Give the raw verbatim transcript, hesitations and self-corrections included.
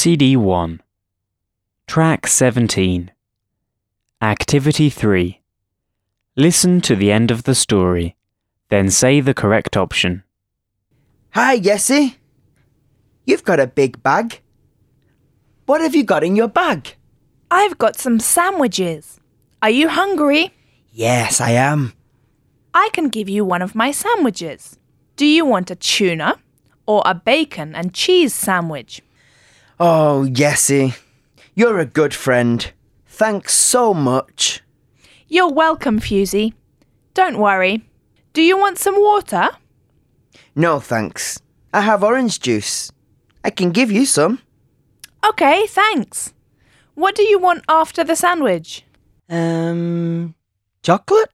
C D one. Track seventeen. Activity three. Listen to the end of the story, then say the correct option. Hi, Jessie. You've got a big bag. What have you got in your bag? I've got some sandwiches. Are you hungry? Yes, I am. I can give you one of my sandwiches. Do you want a tuna or a bacon and cheese sandwich? Oh, Jessie, you're a good friend. Thanks so much. You're welcome, Fusey. Don't worry. Do you want some water? No, thanks. I have orange juice. I can give you some. Okay, thanks. What do you want after the sandwich? Um, chocolate?